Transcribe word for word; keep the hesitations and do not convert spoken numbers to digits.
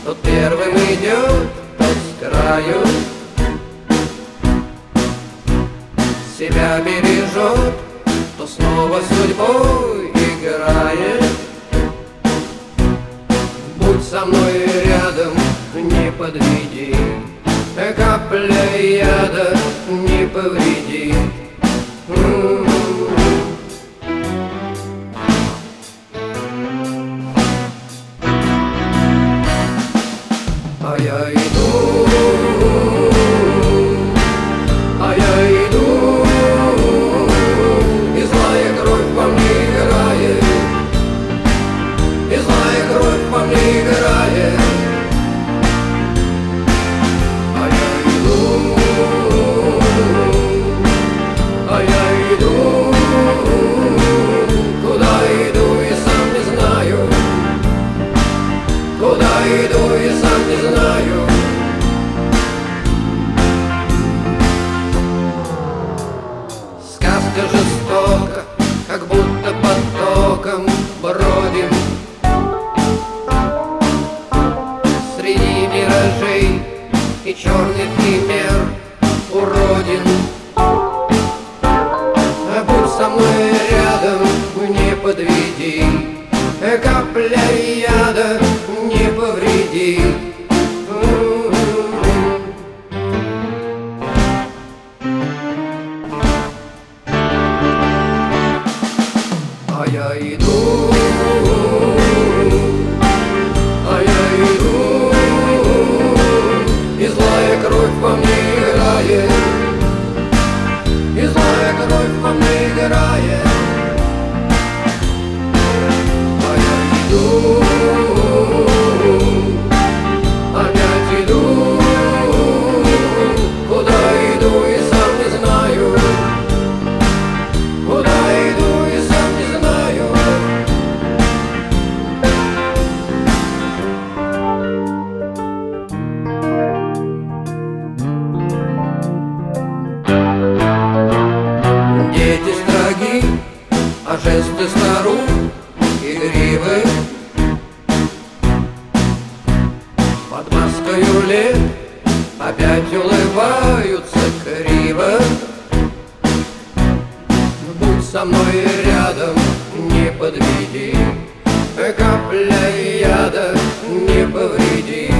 Кто первым идет, тот с краю себя бережет, то снова судьбой играет. Будь со мной рядом, не подведи, капля яда не повредит. А я иду, а я иду, и злая кровь во мне играет, и злая кровь во мне играет. А я иду, а я иду, куда иду и сам не знаю, куда иду и сам не знаю. Сказка жестока, как будто потоком бродим среди миражей и черных химер уродин. А будь со мной рядом, не подведи, капля яда не повредит. А я иду, а я иду, и злая кровь во мне играет, и злая кровь во мне играет. А я иду, опять иду, куда иду и сам не знаю, куда иду и сам не знаю. Дети строги, а жесты старух игривы. Под маскою лет опять улыбаются криво. Будь со мной рядом, не подведи, капля яда не повреди.